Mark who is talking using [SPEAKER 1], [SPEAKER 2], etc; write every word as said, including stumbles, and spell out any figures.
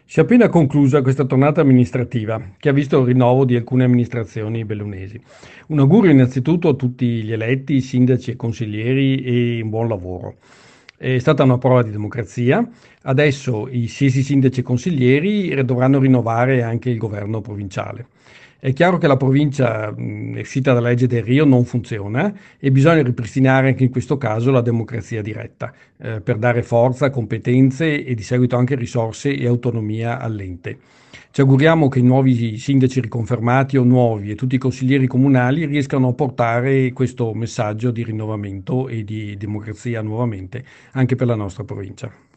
[SPEAKER 1] Si è appena conclusa questa tornata amministrativa, che ha visto il rinnovo di alcune amministrazioni bellunesi. Un augurio innanzitutto a tutti gli eletti, sindaci e consiglieri e un buon lavoro. È stata una prova di democrazia. Adesso i stessi sindaci e consiglieri dovranno rinnovare anche il governo provinciale. È chiaro che la provincia, mh, uscita dalla legge del Rio, non funziona e bisogna ripristinare anche in questo caso la democrazia diretta, eh, per dare forza, competenze e di seguito anche risorse e autonomia all'ente. Ci auguriamo che i nuovi sindaci riconfermati o nuovi e tutti i consiglieri comunali riescano a portare questo messaggio di rinnovamento e di democrazia nuovamente anche per la nostra provincia.